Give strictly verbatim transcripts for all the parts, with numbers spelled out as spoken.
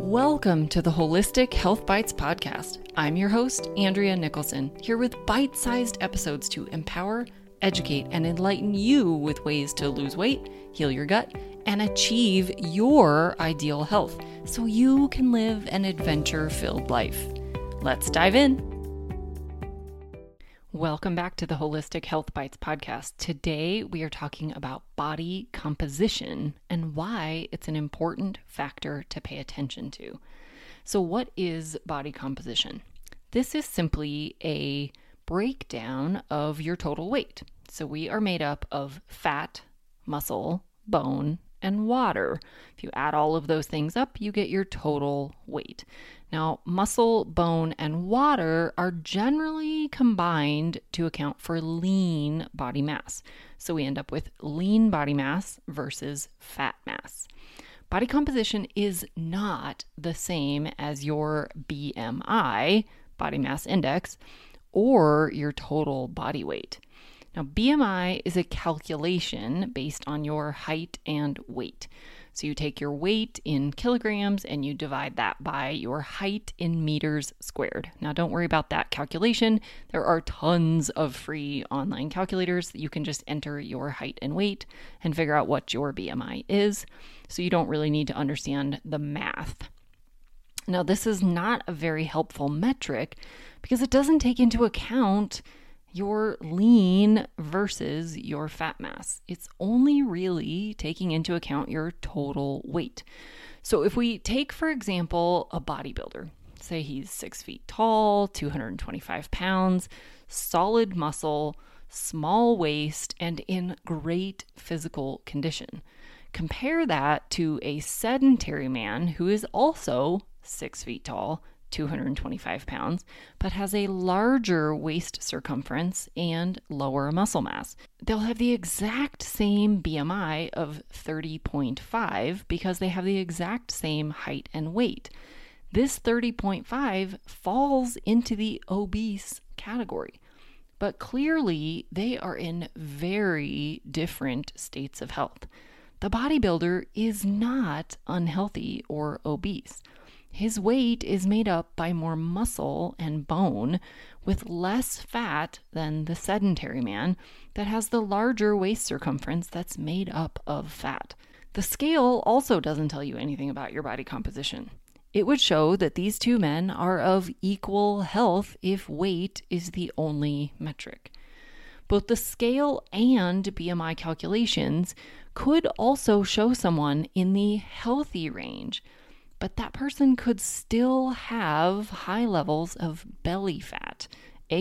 Welcome to the Holistic Health Bites podcast. I'm your host, Andrea Nicholson, here with bite-sized episodes to empower, educate, and enlighten you with ways to lose weight, heal your gut, and achieve your ideal health so you can live an adventure-filled life. Let's dive in. Welcome back to the Holistic Health Bites podcast. Today, we are talking about body composition and why it's an important factor to pay attention to. So what is body composition? This is simply a breakdown of your total weight. So we are made up of fat, muscle, bone, and water. If you add all of those things up, you get your total weight. Now, muscle, bone, and water are generally combined to account for lean body mass. So we end up with lean body mass versus fat mass. Body composition is not the same as your B M I, body mass index, or your total body weight. Now, B M I is a calculation based on your height and weight. So you take your weight in kilograms and you divide that by your height in meters squared. Now, don't worry about that calculation. There are tons of free online calculators that you can just enter your height and weight and figure out what your B M I is. So you don't really need to understand the math. Now, this is not a very helpful metric because it doesn't take into account your lean versus your fat mass. It's only really taking into account your total weight. So if we take, for example, a bodybuilder, say he's six feet tall, two hundred twenty-five pounds, solid muscle, small waist, and in great physical condition. Compare that to a sedentary man who is also six feet tall, two hundred twenty-five pounds, but has a larger waist circumference and lower muscle mass. They'll have the exact same B M I of thirty point five because they have the exact same height and weight. This thirty point five falls into the obese category, but clearly they are in very different states of health. The bodybuilder is not unhealthy or obese. His weight is made up by more muscle and bone with less fat than the sedentary man that has the larger waist circumference that's made up of fat. The scale also doesn't tell you anything about your body composition. It would show that these two men are of equal health if weight is the only metric. Both the scale and B M I calculations could also show someone in the healthy range, but that person could still have high levels of belly fat,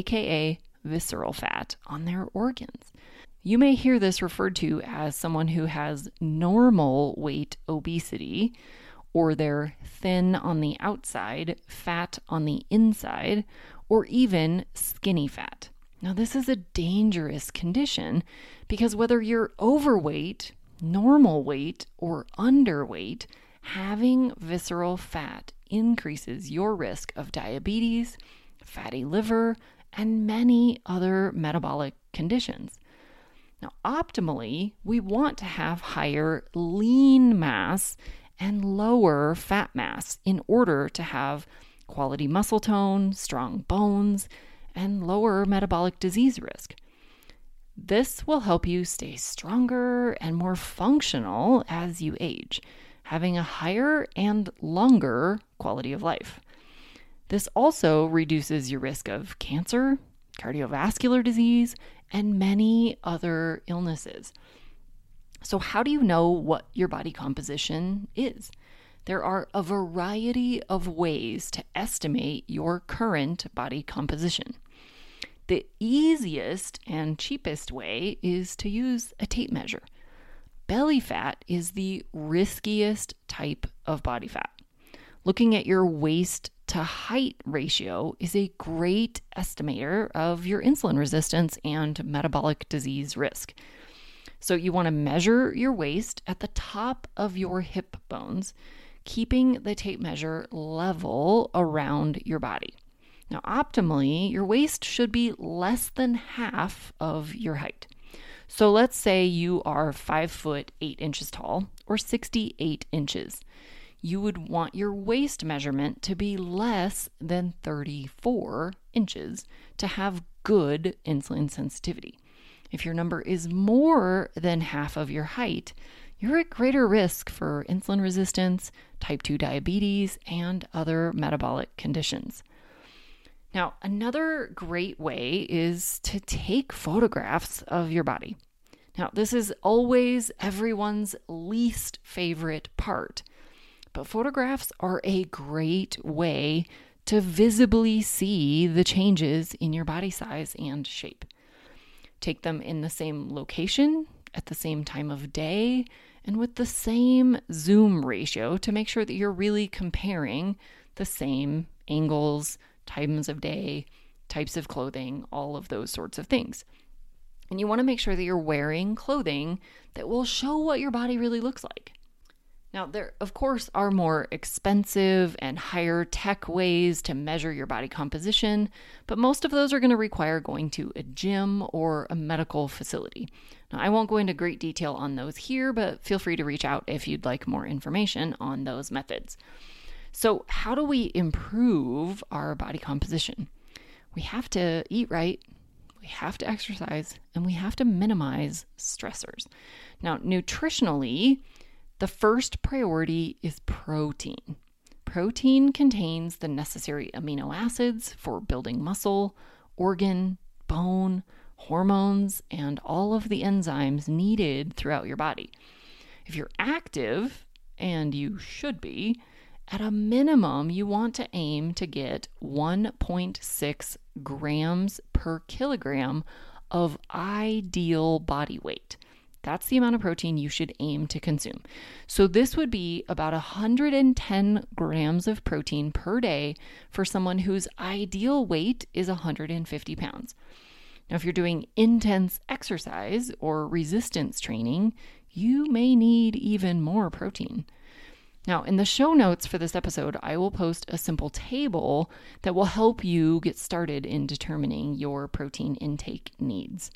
aka visceral fat, on their organs. You may hear this referred to as someone who has normal weight obesity, or they're thin on the outside, fat on the inside, or even skinny fat. Now, this is a dangerous condition because whether you're overweight, normal weight, or underweight, having visceral fat increases your risk of diabetes, fatty liver, and many other metabolic conditions. Now, optimally, we want to have higher lean mass and lower fat mass in order to have quality muscle tone, strong bones, and lower metabolic disease risk. This will help you stay stronger and more functional as you age, having a higher and longer quality of life. This also reduces your risk of cancer, cardiovascular disease, and many other illnesses. So how do you know what your body composition is? There are a variety of ways to estimate your current body composition. The easiest and cheapest way is to use a tape measure. Belly fat is the riskiest type of body fat. Looking at your waist to height ratio is a great estimator of your insulin resistance and metabolic disease risk. So you want to measure your waist at the top of your hip bones, keeping the tape measure level around your body. Now, optimally, your waist should be less than half of your height. So let's say you are five foot eight inches tall or sixty-eight inches. you would want your waist measurement to be less than thirty-four inches to have good insulin sensitivity. If your number is more than half of your height, you're at greater risk for insulin resistance, type two diabetes, and other metabolic conditions. Now, another great way is to take photographs of your body. Now, this is always everyone's least favorite part, but photographs are a great way to visibly see the changes in your body size and shape. Take them in the same location, at the same time of day, and with the same zoom ratio to make sure that you're really comparing the same angles, times of day, types of clothing, all of those sorts of things. And you want to make sure that you're wearing clothing that will show what your body really looks like. Now, there, of course, are more expensive and higher tech ways to measure your body composition, but most of those are going to require going to a gym or a medical facility. Now, I won't go into great detail on those here, but feel free to reach out if you'd like more information on those methods. So, how do we improve our body composition? We have to eat right, we have to exercise, and we have to minimize stressors. Now, nutritionally, the first priority is protein. Protein contains the necessary amino acids for building muscle, organ, bone, hormones, and all of the enzymes needed throughout your body. If you're active, and you should be, at a minimum, you want to aim to get one point six grams per kilogram of ideal body weight. That's the amount of protein you should aim to consume. So this would be about one hundred ten grams of protein per day for someone whose ideal weight is one hundred fifty pounds. Now, if you're doing intense exercise or resistance training, you may need even more protein. Now, in the show notes for this episode, I will post a simple table that will help you get started in determining your protein intake needs.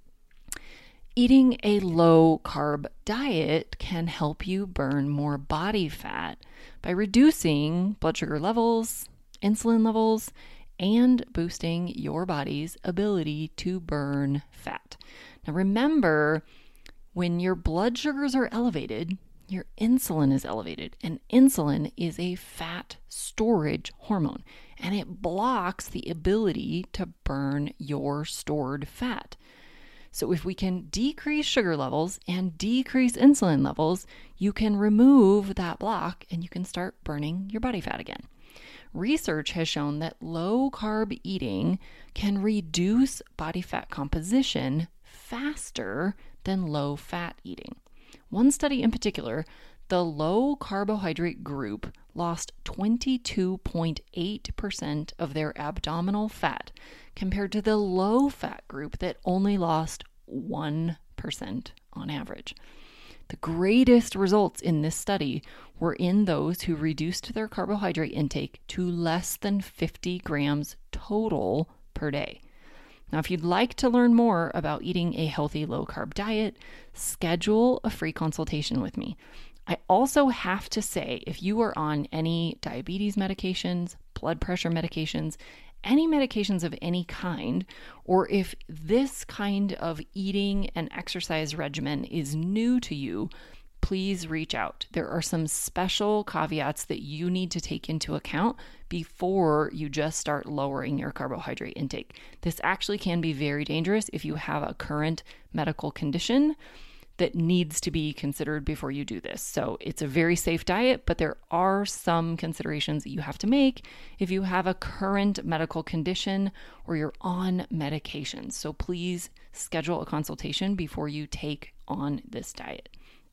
Eating a low-carb diet can help you burn more body fat by reducing blood sugar levels, insulin levels, and boosting your body's ability to burn fat. Now remember, when your blood sugars are elevated, your insulin is elevated, and insulin is a fat storage hormone, and it blocks the ability to burn your stored fat. So if we can decrease sugar levels and decrease insulin levels, you can remove that block and you can start burning your body fat again. Research has shown that low-carb eating can reduce body fat composition faster than low-fat eating. One study in particular, the low-carbohydrate group lost twenty-two point eight percent of their abdominal fat compared to the low-fat group that only lost one percent on average. The greatest results in this study were in those who reduced their carbohydrate intake to less than fifty grams total per day. Now, if you'd like to learn more about eating a healthy low-carb diet, schedule a free consultation with me. I also have to say, if you are on any diabetes medications, blood pressure medications, any medications of any kind, or if this kind of eating and exercise regimen is new to you, please reach out. There are some special caveats that you need to take into account before you just start lowering your carbohydrate intake. This actually can be very dangerous if you have a current medical condition that needs to be considered before you do this. So it's a very safe diet, but there are some considerations that you have to make if you have a current medical condition or you're on medications. So please schedule a consultation before you take on this diet.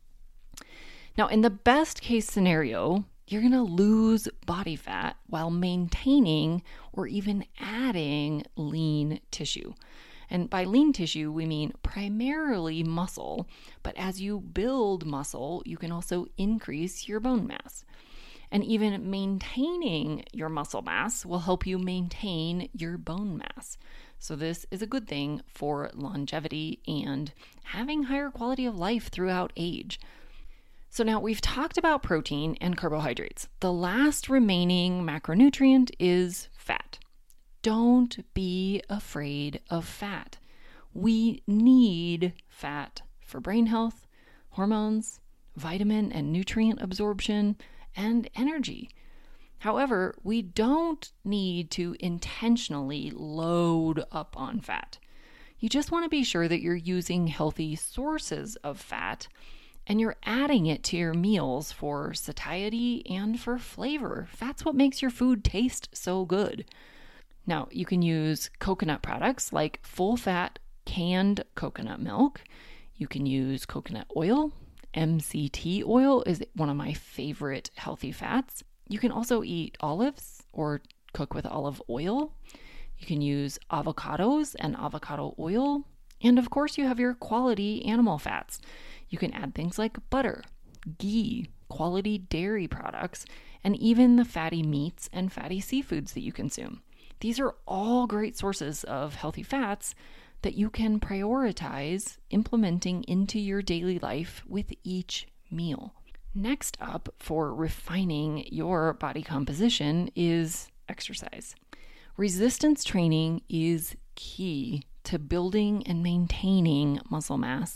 Now, in the best case scenario, you're going to lose body fat while maintaining or even adding lean tissue. And by lean tissue, we mean primarily muscle, but as you build muscle, you can also increase your bone mass. And even maintaining your muscle mass will help you maintain your bone mass. So this is a good thing for longevity and having higher quality of life throughout age. So now we've talked about protein and carbohydrates. The last remaining macronutrient is fat. Don't be afraid of fat. We need fat for brain health, hormones, vitamin and nutrient absorption, and energy. However, we don't need to intentionally load up on fat. You just want to be sure that you're using healthy sources of fat and you're adding it to your meals for satiety and for flavor. That's what makes your food taste so good. Now, you can use coconut products like full-fat canned coconut milk. You can use coconut oil. M C T oil is one of my favorite healthy fats. You can also eat olives or cook with olive oil. You can use avocados and avocado oil. And of course, you have your quality animal fats. You can add things like butter, ghee, quality dairy products, and even the fatty meats and fatty seafoods that you consume. These are all great sources of healthy fats that you can prioritize implementing into your daily life with each meal. Next up for refining your body composition is exercise. Resistance training is key to building and maintaining muscle mass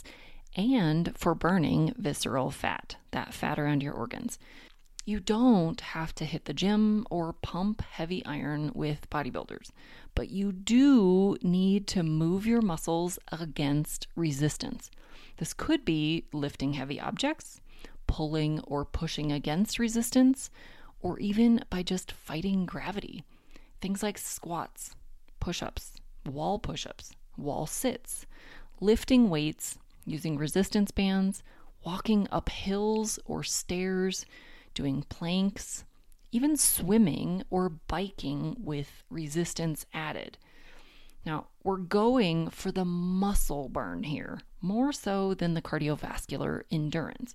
and for burning visceral fat, that fat around your organs. You don't have to hit the gym or pump heavy iron with bodybuilders, but you do need to move your muscles against resistance. This could be lifting heavy objects, pulling or pushing against resistance, or even by just fighting gravity. Things like squats, push-ups, wall push-ups, wall sits, lifting weights, using resistance bands, walking up hills or stairs, doing planks, even swimming or biking with resistance added. Now, we're going for the muscle burn here, more so than the cardiovascular endurance.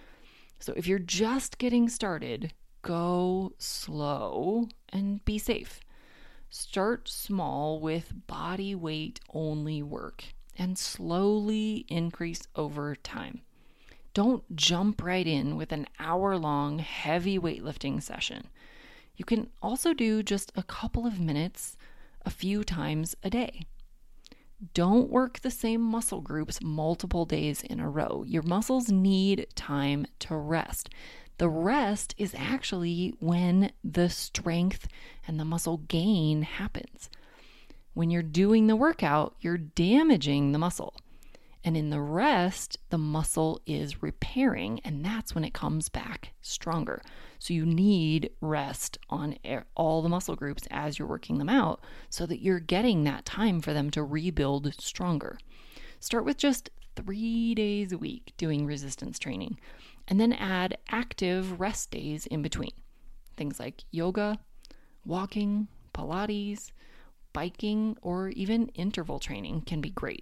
So if you're just getting started, go slow and be safe. Start small with body weight only work and slowly increase over time. Don't jump right in with an hour-long heavy weightlifting session. You can also do just a couple of minutes a few times a day. Don't work the same muscle groups multiple days in a row. Your muscles need time to rest. The rest is actually when the strength and the muscle gain happens. When you're doing the workout, you're damaging the muscle. And in the rest, the muscle is repairing, and that's when it comes back stronger. So you need rest on all the muscle groups as you're working them out so that you're getting that time for them to rebuild stronger. Start with just three days a week doing resistance training, and then add active rest days in between. Things like yoga, walking, Pilates, biking, or even interval training can be great.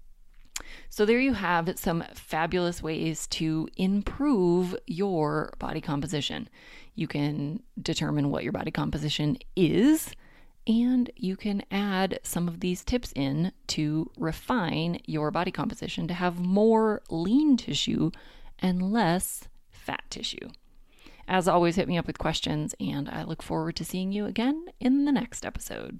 So there you have some fabulous ways to improve your body composition. You can determine what your body composition is, and you can add some of these tips in to refine your body composition to have more lean tissue and less fat tissue. As always, hit me up with questions, and I look forward to seeing you again in the next episode.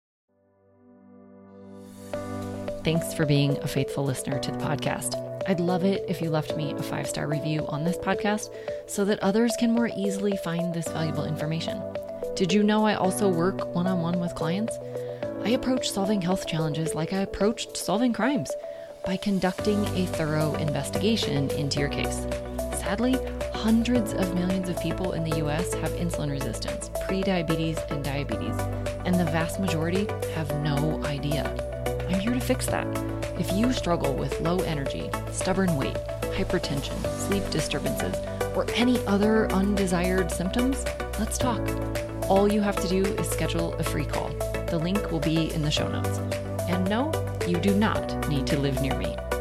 Thanks for being a faithful listener to the podcast. I'd love it if you left me a five-star review on this podcast so that others can more easily find this valuable information. Did you know I also work one-on-one with clients? I approach solving health challenges like I approached solving crimes, by conducting a thorough investigation into your case. Sadly, hundreds of millions of people in the U S have insulin resistance, prediabetes, and diabetes, and the vast majority have no idea. I'm here to fix that. If you struggle with low energy, stubborn weight, hypertension, sleep disturbances, or any other undesired symptoms, let's talk. All you have to do is schedule a free call. The link will be in the show notes. And no, you do not need to live near me.